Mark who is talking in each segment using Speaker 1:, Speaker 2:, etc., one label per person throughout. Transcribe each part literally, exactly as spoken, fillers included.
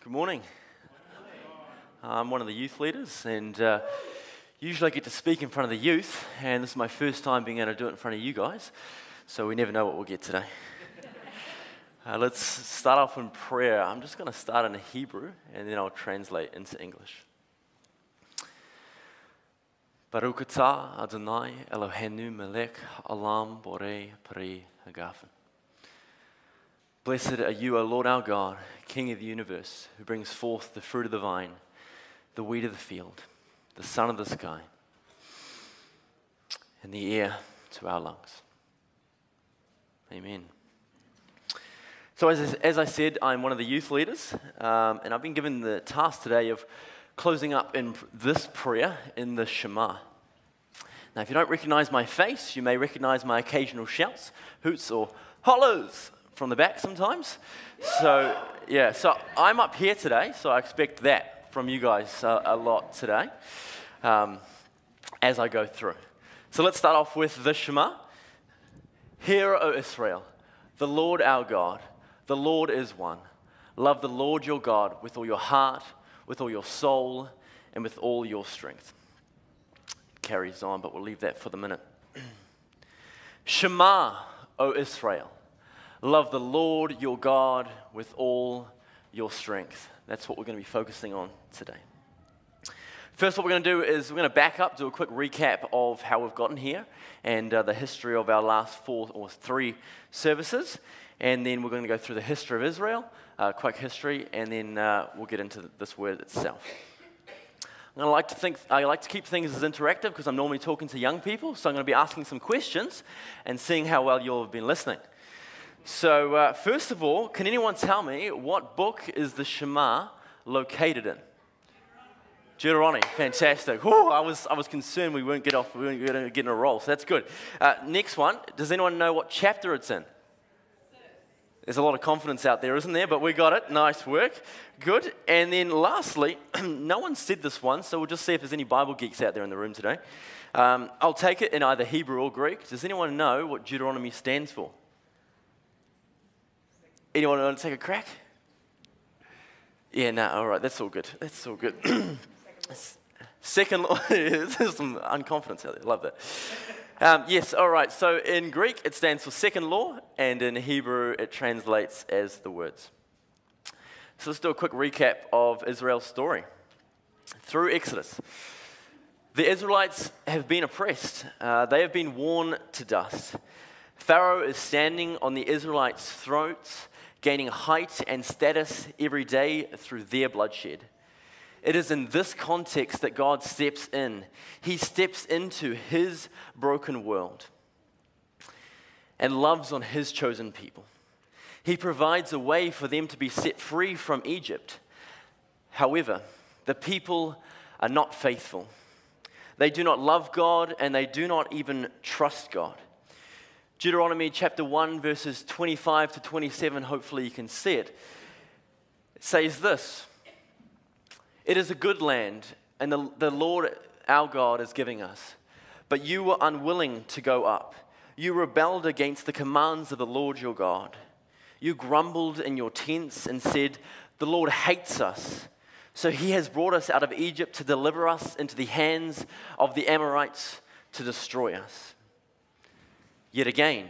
Speaker 1: Good morning. I'm one of the youth leaders, and uh, usually I get to speak in front of the youth, and this is my first time being able to do it in front of you guys, so we never know what we'll get today. Uh, let's start off in prayer. I'm just going to start in Hebrew, and then I'll translate into English. Baruch atah Adonai Eloheinu melech haolam borei peri hagafen. Blessed are you, O Lord our God, King of the universe, who brings forth the fruit of the vine, the wheat of the field, the sun of the sky, and the air to our lungs. Amen. So as, as I said, I'm one of the youth leaders, um, and I've been given the task today of closing up in this prayer in the Shema. Now, if you don't recognize my face, you may recognize my occasional shouts, hoots, or hollers from the back sometimes. So, yeah, so I'm up here today, so I expect that from you guys uh, a lot today um, as I go through. So let's start off with the Shema. Hear, O Israel, the Lord our God, the Lord is one. Love the Lord your God with all your heart, with all your soul, and with all your strength. It carries on, but we'll leave that for the minute. Shema, O Israel. Love the Lord your God with all your strength. That's what we're going to be focusing on today. First, what we're going to do is we're going to back up, do a quick recap of how we've gotten here and uh, the history of our last four or three services. And then we're going to go through the history of Israel, uh, quick history, and then uh, we'll get into this word itself. I like to think I like to keep things as interactive because I'm normally talking to young people, so I'm going to be asking some questions and seeing how well you'll have been listening. So, uh, first of all, can anyone tell me what book is the Shema located in? Deuteronomy. Fantastic. Whew, I was I was concerned we weren't get off we weren't going to get in a roll, so that's good. Uh, next one. Does anyone know what chapter it's in? There's a lot of confidence out there, isn't there? But we got it. Nice work. Good. And then lastly, no one said this one, so we'll just see if there's any Bible geeks out there in the room today. Um, I'll take it in either Hebrew or Greek. Does anyone know what Deuteronomy stands for? Anyone want to take a crack? Yeah, no, all right, that's all good. That's all good. Second law, there's some unconfidence out there. Love that. Um, yes, all right, so in Greek, it stands for second law, and in Hebrew, it translates as the words. So let's do a quick recap of Israel's story. Through Exodus, the Israelites have been oppressed. Uh, they have been worn to dust. Pharaoh is standing on the Israelites' throats, gaining height and status every day through their bloodshed. It is in this context that God steps in. He steps into his broken world and loves on his chosen people. He provides a way for them to be set free from Egypt. However, the people are not faithful. They do not love God, and they do not even trust God. Deuteronomy chapter one, verses twenty-five to twenty-seven, hopefully you can see it. It says this: "It is a good land, and the, the Lord our God is giving us. But you were unwilling to go up. You rebelled against the commands of the Lord your God. You grumbled in your tents and said, 'The Lord hates us. So he has brought us out of Egypt to deliver us into the hands of the Amorites to destroy us.' Yet again,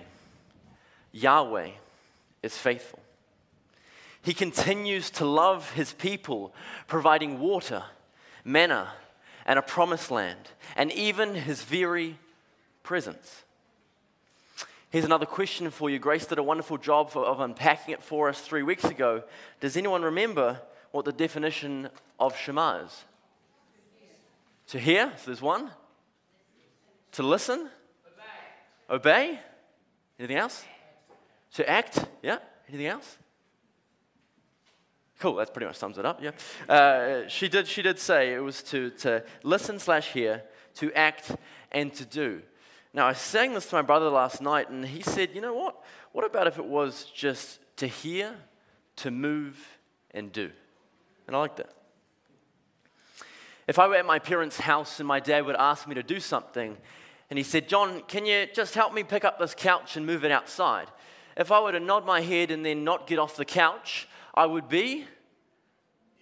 Speaker 1: Yahweh is faithful. He continues to love his people, providing water, manna, and a promised land, and even his very presence." Here's another question for you. Grace did a wonderful job for, of unpacking it for us three weeks ago. Does anyone remember what the definition of Shema is? To hear, so there's one. To listen. Obey? Anything else? To act? Yeah? Anything else? Cool, that pretty much sums it up, yeah. Uh, she did She did say it was to, to listen slash hear, to act, and to do. Now, I sang this to my brother last night, and he said, you know what? What about if it was just to hear, to move, and do? And I like that. If I were at my parents' house and my dad would ask me to do something, and he said, "John, can you just help me pick up this couch and move it outside?" If I were to nod my head and then not get off the couch, I would be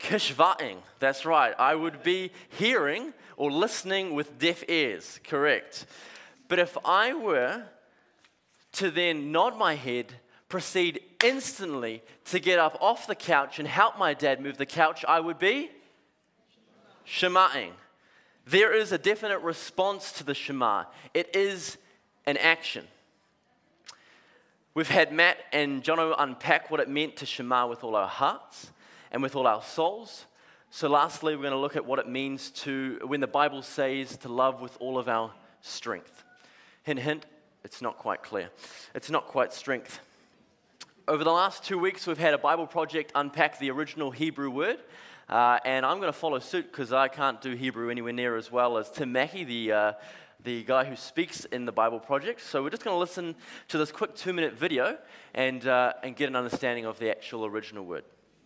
Speaker 1: Kishvaing, that's right. I would be hearing or listening with deaf ears, correct. But if I were to then nod my head, proceed instantly to get up off the couch and help my dad move the couch, I would be Shema'ing. There is a definite response to the Shema. It is an action. We've had Matt and Jono unpack what it meant to Shema with all our hearts and with all our souls. So lastly, we're going to look at what it means to, when the Bible says to love with all of our strength. Hint, hint, it's not quite clear. It's not quite strength. Over the last two weeks, we've had a Bible project unpack the original Hebrew word. Uh, and I'm going to follow suit because I can't do Hebrew anywhere near as well as Tim Mackey, the, uh, the guy who speaks in the Bible project. So we're just going to listen to this quick two-minute video and, uh, and get an understanding of the actual original word.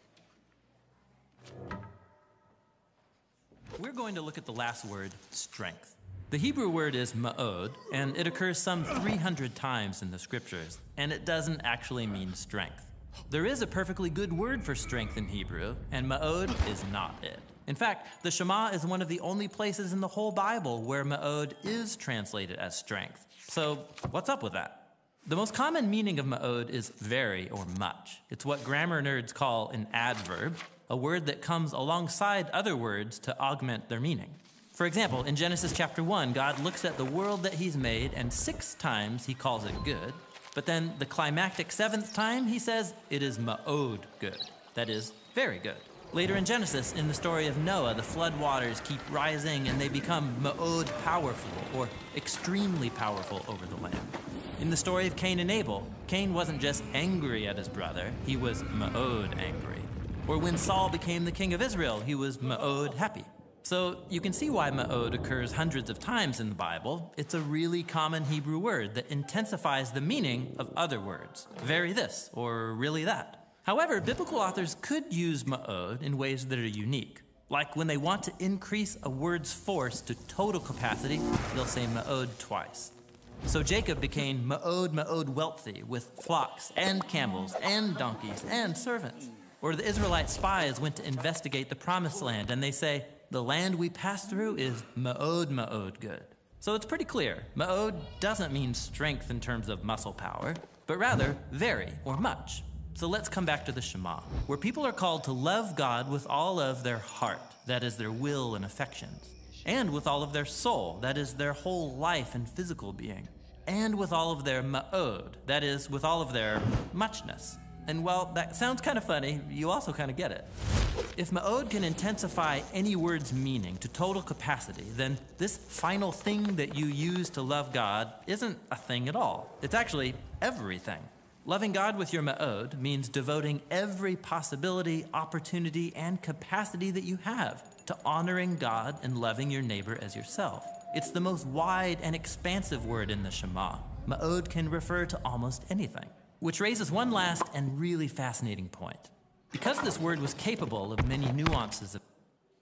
Speaker 2: We're going to look at the last word, strength. The Hebrew word is ma'od, and it occurs some three hundred times in the scriptures, and it doesn't actually mean strength. There is a perfectly good word for strength in Hebrew, and ma'od is not it. In fact, the Shema is one of the only places in the whole Bible where ma'od is translated as strength. So what's up with that? The most common meaning of ma'od is very or much. It's what grammar nerds call an adverb, a word that comes alongside other words to augment their meaning. For example, in Genesis chapter one, God looks at the world that he's made, and six times he calls it good. But then the climactic seventh time, he says, it is ma'od good. That is, very good. Later in Genesis, in the story of Noah, the flood waters keep rising and they become ma'od powerful, or extremely powerful over the land. In the story of Cain and Abel, Cain wasn't just angry at his brother, he was ma'od angry. Or when Saul became the king of Israel, he was ma'od happy. So you can see why ma'od occurs hundreds of times in the Bible. It's a really common Hebrew word that intensifies the meaning of other words. Very this, or really that. However, biblical authors could use ma'od in ways that are unique. Like when they want to increase a word's force to total capacity, they'll say ma'od twice. So Jacob became ma'od ma'od wealthy with flocks and camels and donkeys and servants. Or the Israelite spies went to investigate the promised land and they say, the land we pass through is ma'od ma'od good. So it's pretty clear, ma'od doesn't mean strength in terms of muscle power, but rather very or much. So let's come back to the Shema, where people are called to love God with all of their heart, that is their will and affections, and with all of their soul, that is their whole life and physical being, and with all of their ma'od, that is with all of their muchness. And while that sounds kind of funny, you also kind of get it. If ma'od can intensify any word's meaning to total capacity, then this final thing that you use to love God isn't a thing at all. It's actually everything. Loving God with your ma'od means devoting every possibility, opportunity, and capacity that you have to honoring God and loving your neighbor as yourself. It's the most wide and expansive word in the Shema. Ma'od can refer to almost anything. Which raises one last and really fascinating point. Because this word was capable of many nuances of...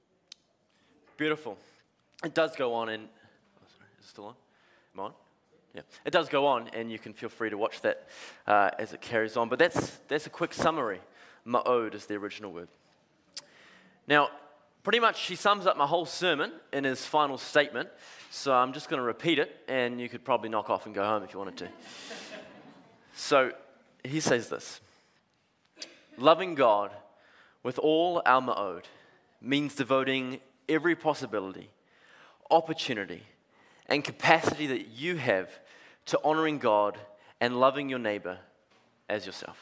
Speaker 1: Beautiful. It does go on and... Oh, sorry, is it still on? Am I on? Yeah. It does go on, and you can feel free to watch that uh, as it carries on. But that's, that's a quick summary. Ma'od is the original word. Now, pretty much she sums up my whole sermon in his final statement. So I'm just going to repeat it, and you could probably knock off and go home if you wanted to. So... he says this: loving God with all our ma'od means devoting every possibility, opportunity, and capacity that you have to honoring God and loving your neighbor as yourself.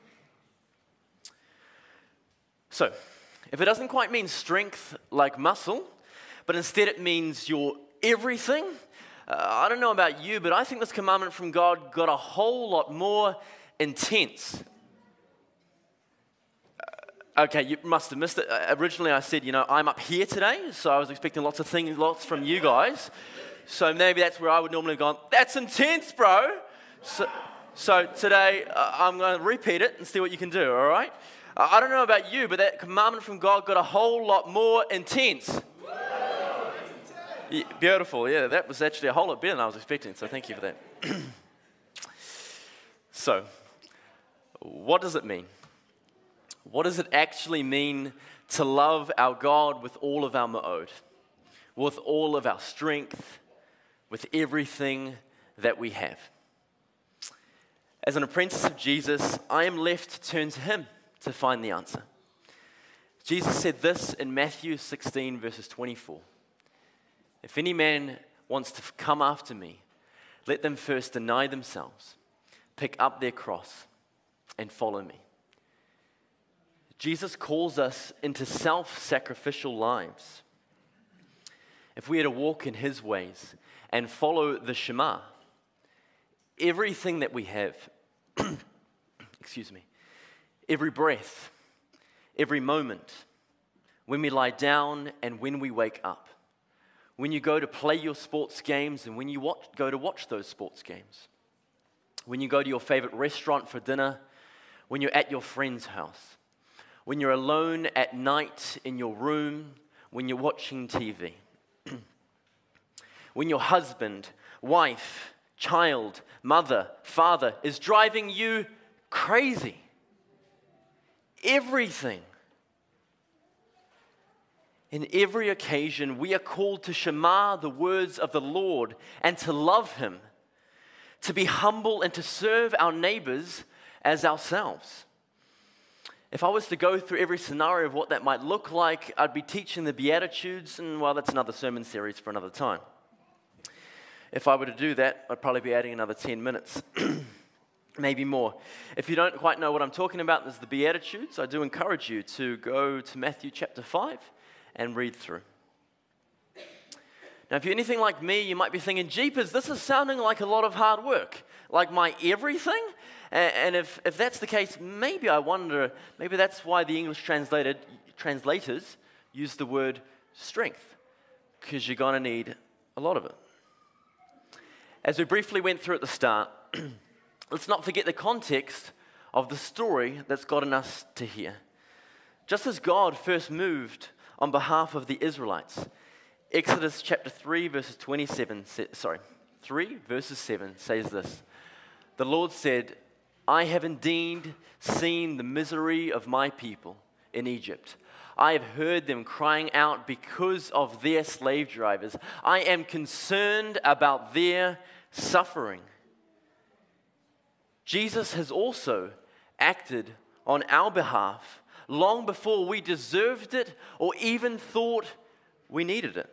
Speaker 1: So, if it doesn't quite mean strength like muscle, but instead it means your everything, uh, I don't know about you, but I think this commandment from God got a whole lot more intense. Uh, okay, you must have missed it. Uh, originally I said, you know, I'm up here today, so I was expecting lots of things, lots from you guys. So maybe that's where I would normally have gone, that's intense, bro. So, so today uh, I'm going to repeat it and see what you can do, all right? Uh, I don't know about you, but that commandment from God got a whole lot more intense. Yeah, beautiful, yeah, that was actually a whole lot better than I was expecting, so thank you for that. So, what does it mean? What does it actually mean to love our God with all of our ma'od, with all of our strength, with everything that we have? As an apprentice of Jesus, I am left to turn to him to find the answer. Jesus said this in Matthew sixteen, verses twenty-four. If any man wants to come after me, let them first deny themselves, pick up their cross, and follow me. Jesus calls us into self-sacrificial lives. If we are to walk in his ways and follow the Shema, everything that we have, excuse me, every breath, every moment, when we lie down and when we wake up, when you go to play your sports games and when you watch, go to watch those sports games, when you go to your favorite restaurant for dinner, when you're at your friend's house, when you're alone at night in your room, when you're watching T V, when your husband, wife, child, mother, father is driving you crazy. Everything. In every occasion, we are called to Shema the words of the Lord and to love him, to be humble and to serve our neighbors as ourselves. If I was to go through every scenario of what that might look like, I'd be teaching the Beatitudes, and well, that's another sermon series for another time. If I were to do that, I'd probably be adding another ten minutes, maybe more. If you don't quite know what I'm talking about, there's the Beatitudes. I do encourage you to go to Matthew chapter five and read through. Now, if you're anything like me, you might be thinking, jeepers, this is sounding like a lot of hard work, like my everything. And if, if that's the case, maybe I wonder, maybe that's why the English translated, translators use the word strength, because you're going to need a lot of it. As we briefly went through at the start, let's not forget the context of the story that's gotten us to here. Just as God first moved on behalf of the Israelites, Exodus chapter three, verses twenty-seven, sorry, three verses seven says this. The Lord said, I have indeed seen the misery of my people in Egypt. I have heard them crying out because of their slave drivers. I am concerned about their suffering. Jesus has also acted on our behalf long before we deserved it or even thought we needed it.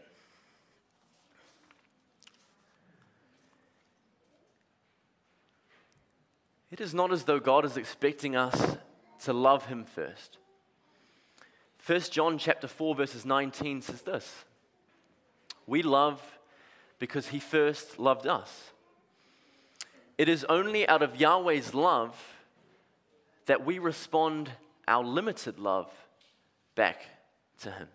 Speaker 1: It is not as though God is expecting us to love him first. First John chapter four verses nineteen says this. We love because he first loved us. It is only out of Yahweh's love that we respond our limited love back to him.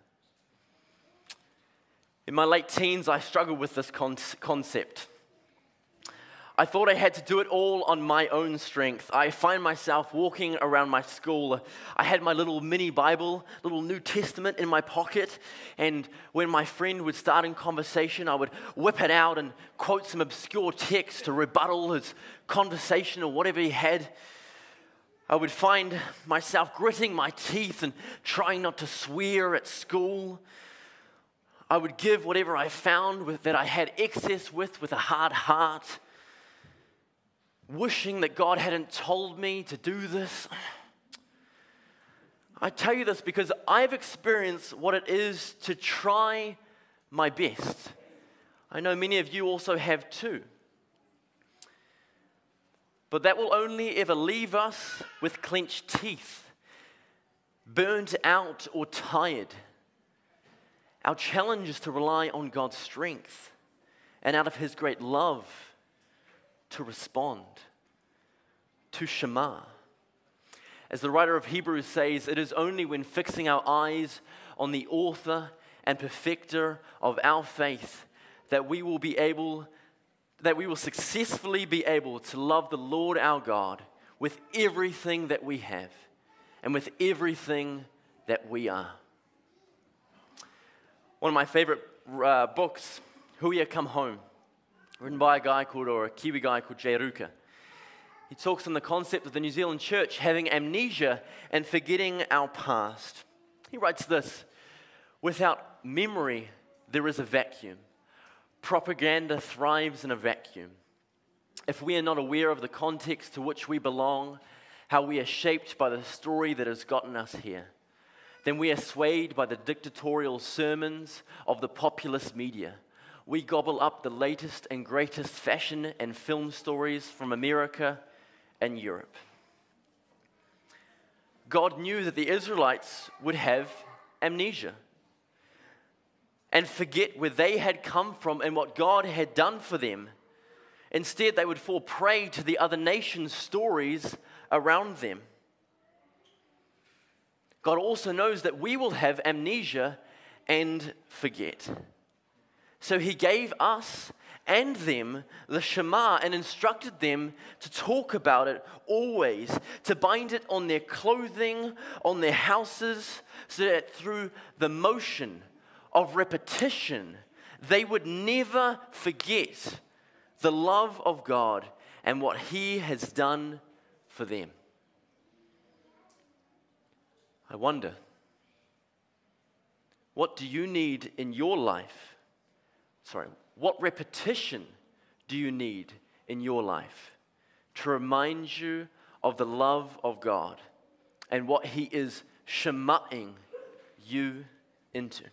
Speaker 1: In my late teens, I struggled with this con- concept. I thought I had to do it all on my own strength. I find myself walking around my school. I had my little mini Bible, little New Testament in my pocket, and when my friend would start in conversation, I would whip it out and quote some obscure text to rebuttal his conversation or whatever he had. I would find myself gritting my teeth and trying not to swear at school. I would give whatever I found with, that I had excess with with a hard heart, wishing that God hadn't told me to do this. I tell you this because I've experienced what it is to try my best. I know many of you also have too. But that will only ever leave us with clenched teeth, burnt out or tired. Our challenge is to rely on God's strength and out of his great love to respond, to Shema. As the writer of Hebrews says, it is only when fixing our eyes on the author and perfecter of our faith that we will be able, that we will successfully be able to love the Lord our God with everything that we have and with everything that we are. One of my favorite uh, books, Huia Come Home, written by a guy called, or a Kiwi guy called Jay Ruka. He talks on the concept of the New Zealand church having amnesia and forgetting our past. He writes this: without memory, there is a vacuum. Propaganda thrives in a vacuum. If we are not aware of the context to which we belong, how we are shaped by the story that has gotten us here, then we are swayed by the dictatorial sermons of the populist media. We gobble up the latest and greatest fashion and film stories from America and Europe. God knew that the Israelites would have amnesia and forget where they had come from and what God had done for them. Instead, they would fall prey to the other nations' stories around them. God also knows that we will have amnesia and forget. So he gave us and them the Shema and instructed them to talk about it always, to bind it on their clothing, on their houses, so that through the motion of repetition, they would never forget the love of God and what he has done for them. I wonder, what do you need in your life? Sorry, what repetition do you need in your life to remind you of the love of God and what he is shema'ing you into?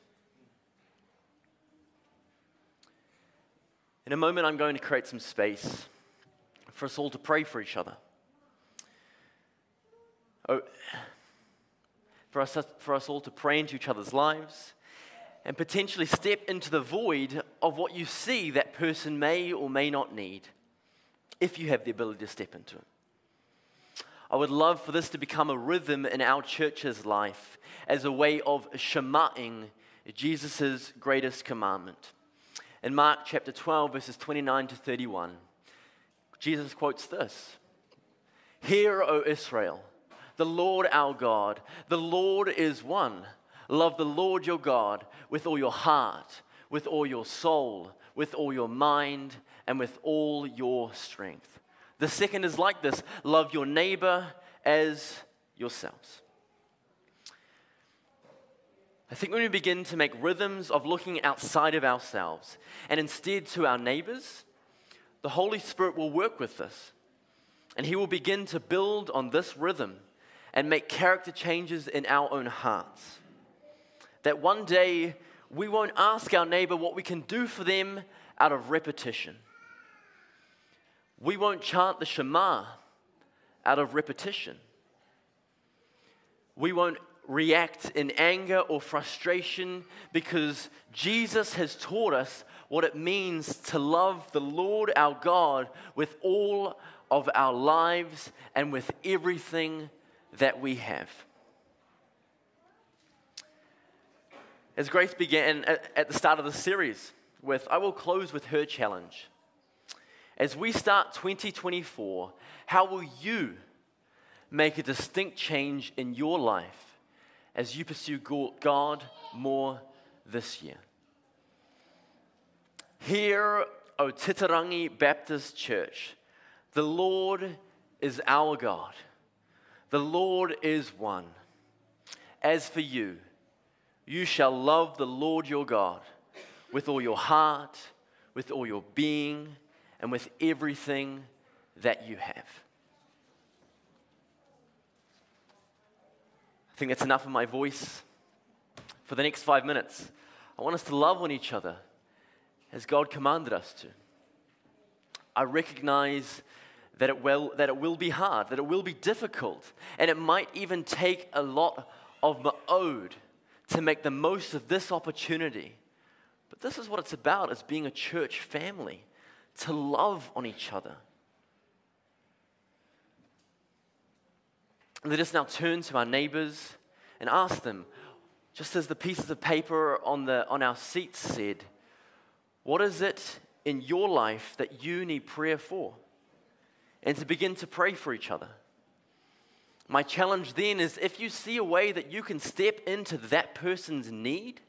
Speaker 1: In a moment, I'm going to create some space for us all to pray for each other. Oh, for us, for us all to pray into each other's lives and potentially step into the void of what you see that person may or may not need, if you have the ability to step into it. I would love for this to become a rhythm in our church's life as a way of shema'ing Jesus' greatest commandment. In Mark chapter twelve, verses twenty-nine to thirty-one, Jesus quotes this: "Hear, O Israel, the Lord our God, the Lord is one. Love the Lord your God with all your heart, with all your soul, with all your mind, and with all your strength." The second is like this: love your neighbor as yourselves. I think when we begin to make rhythms of looking outside of ourselves and instead to our neighbors, the Holy Spirit will work with this. And he will begin to build on this rhythm and make character changes in our own hearts. That one day we won't ask our neighbor what we can do for them out of repetition. We won't chant the Shema out of repetition. We won't react in anger or frustration because Jesus has taught us what it means to love the Lord our God with all of our lives and with everything that we have. As Grace began at the start of the series with, I will close with her challenge. As we start twenty twenty-four, how will you make a distinct change in your life as you pursue God more this year? Here, O Titirangi Baptist Church, the Lord is our God. The Lord is one. As for you, you shall love the Lord your God with all your heart, with all your being, and with everything that you have. I think that's enough of my voice. For the next five minutes, I want us to love on each other as God commanded us to. I recognize that it will, that it will be hard, that it will be difficult, and it might even take a lot of ma'od to make the most of this opportunity. But this is what it's about as being a church family, to love on each other. Let us now turn to our neighbors and ask them, just as the pieces of paper on, the, on our seats said, what is it in your life that you need prayer for? And to begin to pray for each other. My challenge then is, if you see a way that you can step into that person's need,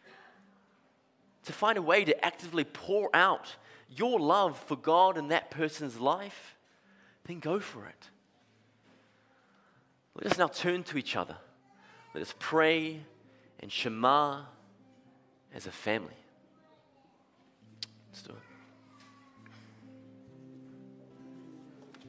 Speaker 1: to find a way to actively pour out your love for God in that person's life, then go for it. Let us now turn to each other. Let us pray and Shema as a family.